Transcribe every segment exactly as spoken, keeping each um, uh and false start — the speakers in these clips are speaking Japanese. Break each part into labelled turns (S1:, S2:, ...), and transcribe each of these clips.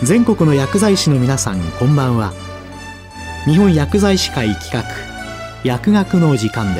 S1: 全国の薬剤師の皆さん、こんばんは。日本薬剤師会企画、薬学の時間です。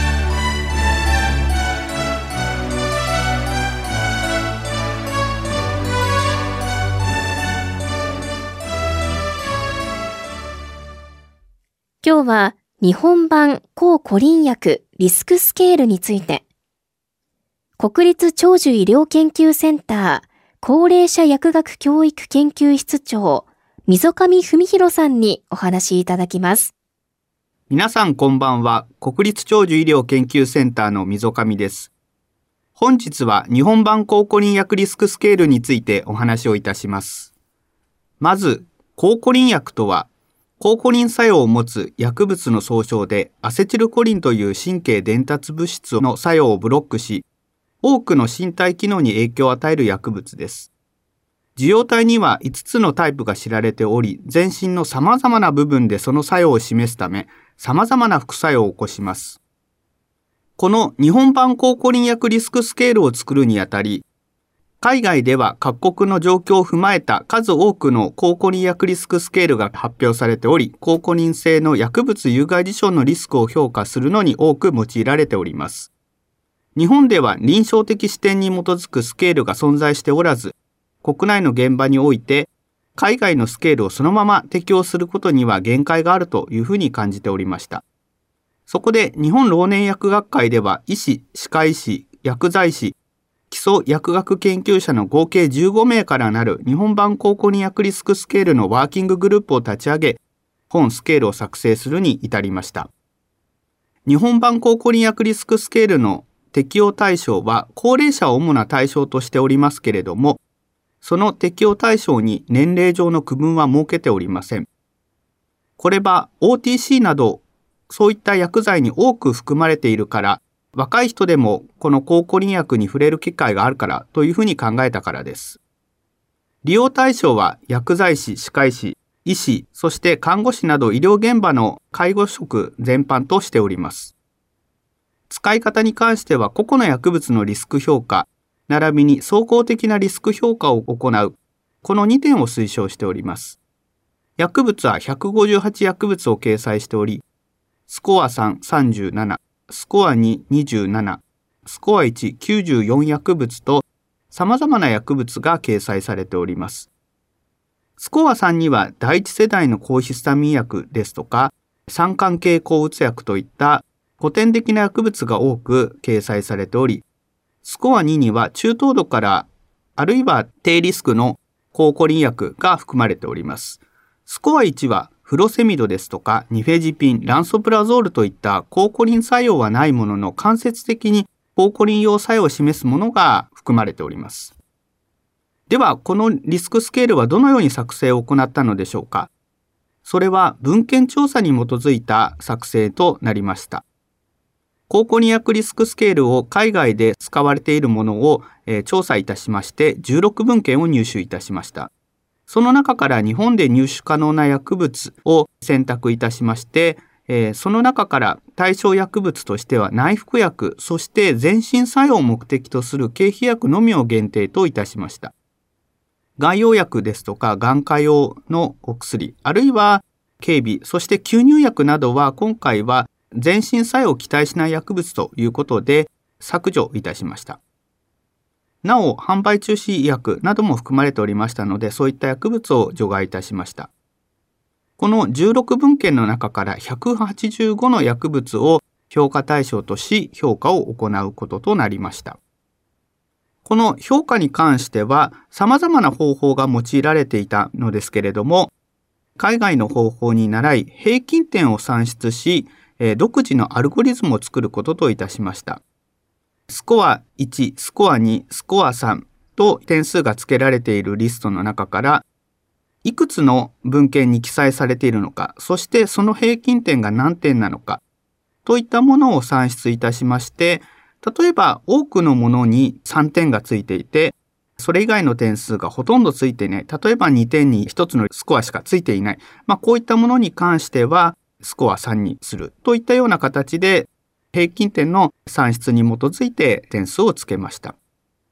S2: 今日は日本版抗コリン薬リスクスケールについて、国立長寿医療研究センター高齢者薬学教育研究室長溝上文弘さんにお話しいただきます。
S3: 皆さんこんばんは。国立長寿医療研究センターの溝上です。本日は日本版抗コリン薬リスクスケールについてお話をいたします。まず、抗コリン薬とは抗コリン作用を持つ薬物の総称で、アセチルコリンという神経伝達物質の作用をブロックし、多くの身体機能に影響を与える薬物です。受容体にはいつつのタイプが知られており、全身の様々な部分でその作用を示すため、様々な副作用を起こします。この日本版抗コリン薬リスクスケールを作るにあたり、海外では各国の状況を踏まえた数多くの抗コリン薬リスクスケールが発表されており、抗コリン性の薬物有害事象のリスクを評価するのに多く用いられております。日本では臨床的視点に基づくスケールが存在しておらず、国内の現場において海外のスケールをそのまま適用することには限界があるというふうに感じておりました。そこで日本老年薬学会では医師、歯科医師、薬剤師、基礎薬学研究者の合計じゅうごめいからなる日本版抗コリン薬リスクスケールのワーキンググループを立ち上げ、本スケールを作成するに至りました。日本版抗コリン薬リスクスケールの適用対象は高齢者を主な対象としておりますけれども、その適用対象に年齢上の区分は設けておりません。これは オーティーシー などそういった薬剤に多く含まれているから、若い人でもこの抗コリン薬に触れる機会があるからというふうに考えたからです。利用対象は薬剤師、歯科医師、医師、そして看護師など医療現場の介護職全般としております。使い方に関しては個々の薬物のリスク評価、並びに総合的なリスク評価を行う、このにてんを推奨しております。薬物はひゃくごじゅうはち薬物を掲載しており、スコアさん、さんじゅうなな、スコアに、にじゅうなな、スコアいち、きゅうじゅうよん薬物と様々な薬物が掲載されております。スコアさんには第一世代の抗ヒスタミン薬ですとか、三環系抗うつ薬といった古典的な薬物が多く掲載されており、スコアにには中等度からあるいは低リスクの抗コリン薬が含まれております。スコアいちはフロセミドですとかニフェジピン、ランソプラゾールといった抗コリン作用はないものの間接的に抗コリン用作用を示すものが含まれております。では、このリスクスケールはどのように作成を行ったのでしょうか。それは文献調査に基づいた作成となりました。抗コリン薬リスクスケールを海外で使われているものを、えー、調査いたしましてじゅうろくぶんけんを入手いたしました。その中から日本で入手可能な薬物を選択いたしまして、えー、その中から対象薬物としては内服薬、そして全身作用を目的とする経費薬のみを限定といたしました。外用薬ですとか眼科用のお薬、あるいは経鼻、そして吸入薬などは今回は全身作用を期待しない薬物ということで削除いたしました。なお、販売中止医薬なども含まれておりましたので、そういった薬物を除外いたしました。このじゅうろくぶんけんの中からひゃくはちじゅうごの薬物を評価対象とし、評価を行うこととなりました。この評価に関しては、様々な方法が用いられていたのですけれども、海外の方法に倣い、平均点を算出し、独自のアルゴリズムを作ることといたしました。スコアいち、スコアに、スコアさんと点数が付けられているリストの中から、いくつの文献に記載されているのか、そしてその平均点が何点なのか、といったものを算出いたしまして、例えば多くのものにさんてんがついていて、それ以外の点数がほとんどついていない。例えばにてんにひとつのスコアしかついていない。まあ、こういったものに関しては、スコアさんにするといったような形で平均点の算出に基づいて点数をつけました。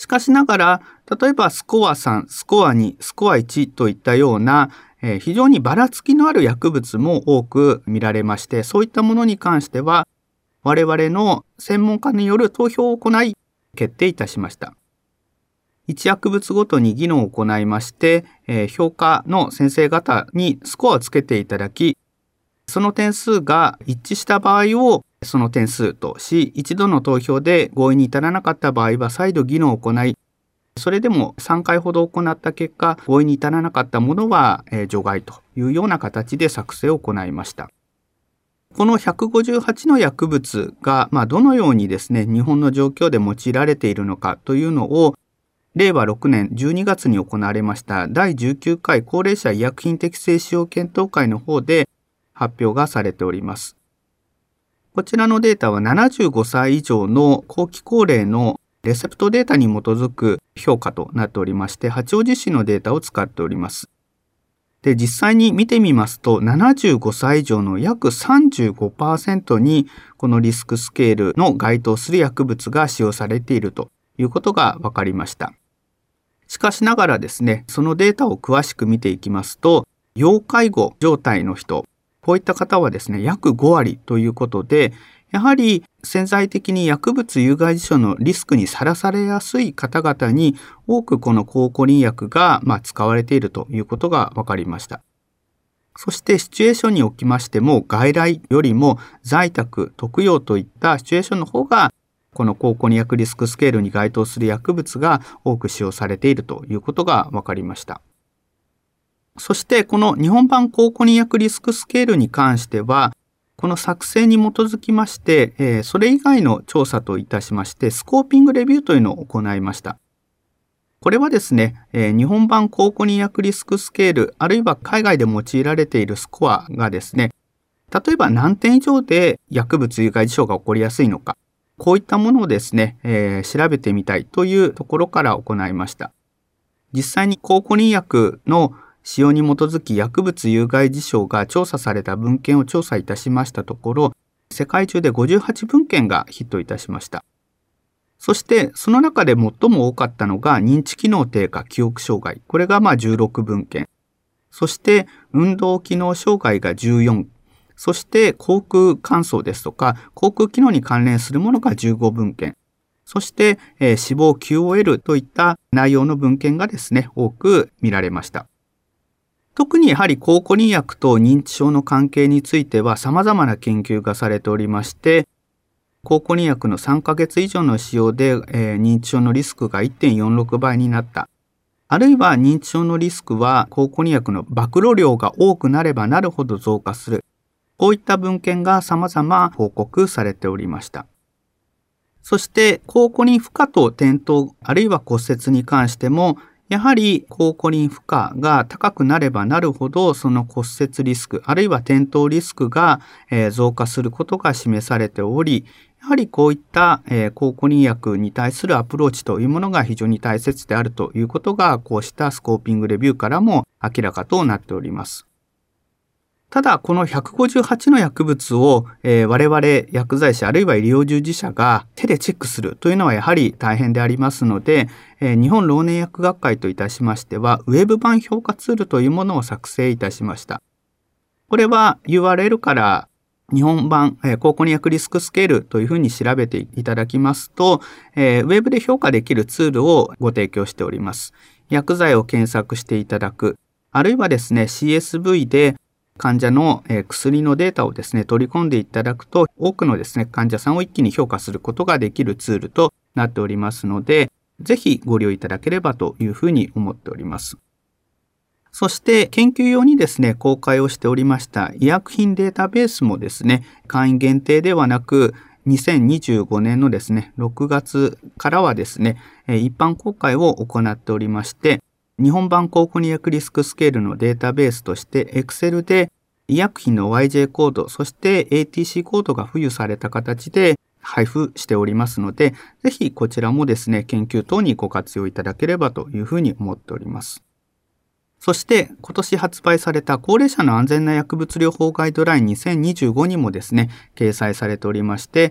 S3: しかしながら、例えばスコアさん、スコアに、スコアいちといったような、えー、非常にばらつきのある薬物も多く見られまして、そういったものに関しては、我々の専門家による投票を行い、決定いたしました。いち薬物ごとに議論を行いまして、えー、評価の先生方にスコアをつけていただき、その点数が一致した場合をその点数とし、一度の投票で合意に至らなかった場合は再度議論を行い、それでもさんかいほど行った結果、合意に至らなかったものは除外というような形で作成を行いました。このひゃくごじゅうはちの薬物が、まあ、どのようにですね、日本の状況で用いられているのかというのを、れいわろくねんじゅうにがつに行われましただいじゅうきゅうかい高齢者医薬品適正使用検討会の方で発表がされております。こちらのデータはななじゅうごさい以上の後期高齢のレセプトデータに基づく評価となっておりまして、八王子市のデータを使っております。で、実際に見てみますと、ななじゅうごさい以上の約 さんじゅうごパーセント にこのリスクスケールの該当する薬物が使用されているということが分かりました。しかしながらですね、そのデータを詳しく見ていきますと、要介護状態の人、こういった方はですね、約ごわりということで、やはり潜在的に薬物有害事象のリスクにさらされやすい方々に多くこの抗コリン薬がまあ使われているということが分かりました。そしてシチュエーションにおきましても、外来よりも在宅、特養といったシチュエーションの方がこの抗コリン薬リスクスケールに該当する薬物が多く使用されているということが分かりました。そしてこの日本版抗コリン薬リスクスケールに関しては、この作成に基づきまして、えー、それ以外の調査といたしまして、スコーピングレビューというのを行いました。これはですね、えー、日本版抗コリン薬リスクスケール、あるいは海外で用いられているスコアがですね、例えば何点以上で薬物有害事象が起こりやすいのか、こういったものをですね、えー、調べてみたいというところから行いました。実際に抗コリン薬の使用に基づき薬物有害事象が調査された文献を調査いたしましたところ、世界中でごじゅうはちぶんけんがヒットいたしました。そしてその中で最も多かったのが認知機能低下、記憶障害。これがまあじゅうろくぶんけん。そして運動機能障害がじゅうよん。そして口腔乾燥ですとか、口腔機能に関連するものがじゅうごぶんけん。そして、えー、死亡 キューオーエル といった内容の文献がですね、多く見られました。特にやはり抗コリン薬と認知症の関係については様々な研究がされておりまして、抗コリン薬のさんかげつ以上の使用で、えー、認知症のリスクが いってんよんろくばいになった。あるいは認知症のリスクは抗コリン薬の暴露量が多くなればなるほど増加する。こういった文献が様々報告されておりました。そして抗コリン負荷と転倒あるいは骨折に関しても、やはり抗コリン負荷が高くなればなるほど、その骨折リスク、あるいは転倒リスクが増加することが示されており、やはりこういった抗コリン薬に対するアプローチというものが非常に大切であるということが、こうしたスコーピングレビューからも明らかとなっております。ただ、このひゃくごじゅうはちの薬物を、えー、我々薬剤師あるいは医療従事者が手でチェックするというのはやはり大変でありますので、えー、日本老年薬学会といたしましては、ウェブ版評価ツールというものを作成いたしました。これは ユーアールエル から日本版、えー、抗コリン薬リスクスケールというふうに調べていただきますと、えー、ウェブで評価できるツールをご提供しております。薬剤を検索していただく、あるいはですね、シーエスブイ で患者の薬のデータをですね、取り込んでいただくと、多くのですね、患者さんを一気に評価することができるツールとなっておりますので、ぜひご利用いただければというふうに思っております。そして研究用にですね、公開をしておりました医薬品データベースもですね、会員限定ではなく、にせんにじゅうごねんのですね、ろくがつからはですね、一般公開を行っておりまして、日本版抗コリン薬リスクスケールのデータベースとして Excel で医薬品の ワイジェー コード、そして エーティーシー コードが付与された形で配布しておりますので、ぜひこちらもですね、研究等にご活用いただければというふうに思っております。そして今年発売された高齢者の安全な薬物療法ガイドラインにせんにじゅうごにもですね、掲載されておりまして、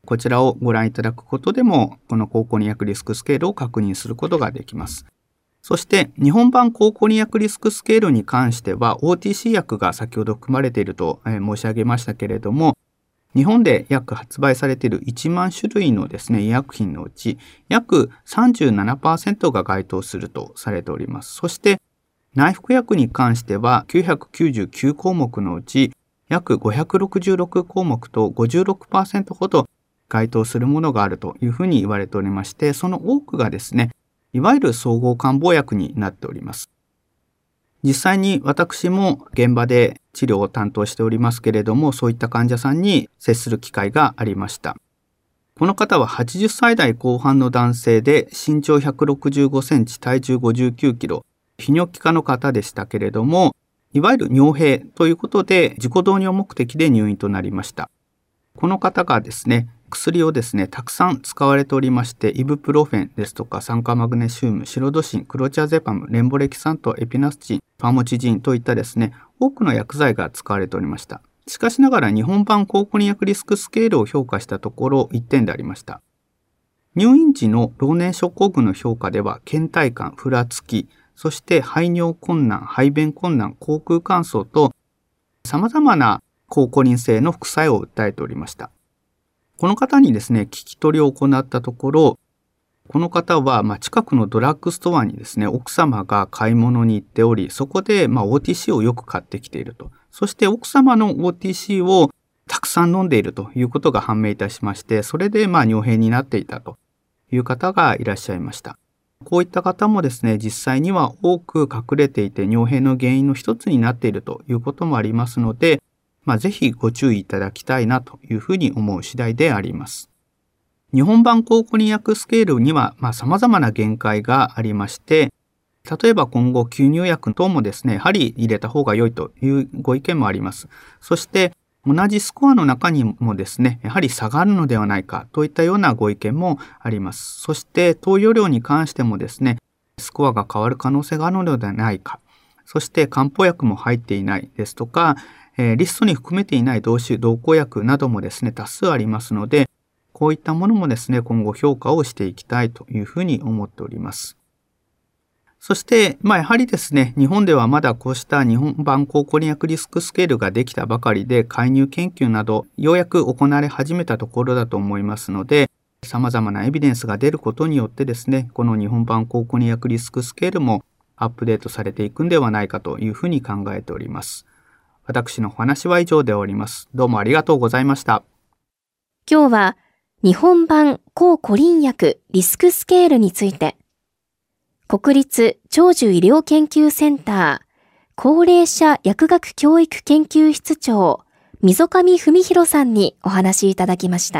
S3: こちらをご覧いただくことでも、この抗コリン薬リスクスケールを確認することができます。そして、日本版抗コリン薬リスクスケールに関しては、オーティーシー 薬が先ほど含まれていると申し上げましたけれども、日本で約発売されているいちまんしゅるいのですね、医薬品のうち、約 さんじゅうななパーセント が該当するとされております。そして、内服薬に関しては、きゅうひゃくきゅうじゅうきゅうこうもくのうち、約ごひゃくろくじゅうろくこうもくと ごじゅうろくパーセント ほど該当するものがあるというふうに言われておりまして、その多くがですね、いわゆる総合漢方薬になっております。実際に私も現場で治療を担当しておりますけれども、そういった患者さんに接する機会がありました。この方ははちじゅっさいだいこう半の男性で、身長ひゃくろくじゅうごセンチ、体重ごじゅうきゅうキロ、泌尿器科の方でしたけれども、いわゆる尿閉ということで自己導尿目的で入院となりました。この方がですね、薬をですね、たくさん使われておりまして、イブプロフェンですとか酸化マグネシウム、シロドシン、クロチアゼパム、レンボレキサント、エピナスチン、ファモチジンといったですね、多くの薬剤が使われておりました。しかしながら日本版抗コリン薬リスクスケールを評価したところいってんでありました。入院時の老年症候群の評価では、倦怠感、ふらつき、そして排尿困難、排便困難、口腔乾燥と様々な抗コリン性の副作用を訴えておりました。この方にですね、聞き取りを行ったところ、この方はまあ近くのドラッグストアにですね、奥様が買い物に行っており、そこでまあ オーティーシー をよく買ってきていると。そして奥様の オーティーシー をたくさん飲んでいるということが判明いたしまして、それでまあ尿閉になっていたという方がいらっしゃいました。こういった方もですね、実際には多く隠れていて尿閉の原因の一つになっているということもありますので、まあ、ぜひご注意いただきたいなというふうに思う次第であります。日本版抗コリン薬スケールには、まあ、様々な限界がありまして、例えば今後吸入薬等もですね、やはり入れた方が良いというご意見もあります。そして同じスコアの中にもですね、やはり差があるのではないかといったようなご意見もあります。そして投与量に関してもですね、スコアが変わる可能性があるのではないか。そして漢方薬も入っていないですとか、えー、リストに含めていない同種同効薬などもですね、多数ありますので、こういったものもですね、今後評価をしていきたいというふうに思っております。そして、まあやはりですね、日本ではまだこうした日本版抗コリン薬リスクスケールができたばかりで、介入研究などようやく行われ始めたところだと思いますので、様々なエビデンスが出ることによってですね、この日本版抗コリン薬リスクスケールもアップデートされていくんではないかというふうに考えております。私のお話は以上で終わります。どうもありがとうございました。
S2: 今日は日本版抗コリン薬リスクスケールについて、国立長寿医療研究センター高齢者薬学教育研究室長溝上文博さんにお話しいただきました。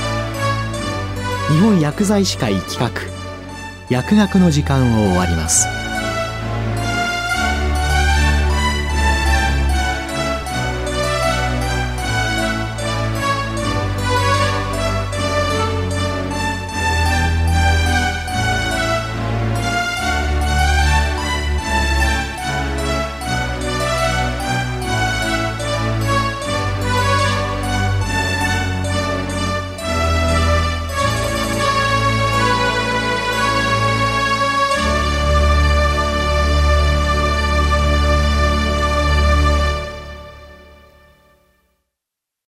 S1: 日本薬剤師会企画薬学の時間を終わります。